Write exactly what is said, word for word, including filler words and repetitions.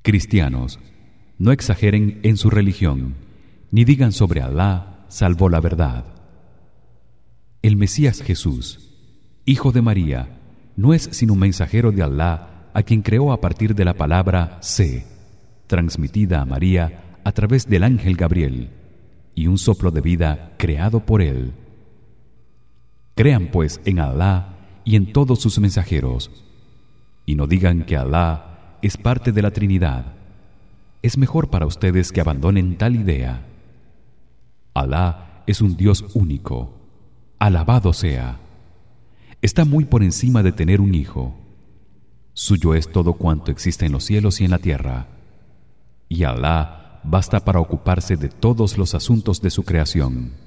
Cristianos, no exageren en su religión, ni digan sobre Alá salvo la verdad. El Mesías Jesús, hijo de María, no es sino un mensajero de Alá a quien creó a partir de la palabra sé, transmitida a María a través del ángel Gabriel, y un soplo de vida creado por él. Crean pues en Alá y en todos sus mensajeros, y no digan que Alá es parte de la Trinidad. Es mejor para ustedes que abandonen tal idea. Alá es un Dios único, alabado sea. Está muy por encima de tener un hijo. Suyo es todo cuanto existe en los cielos y en la tierra, y Alá basta para ocuparse de todos los asuntos de su creación.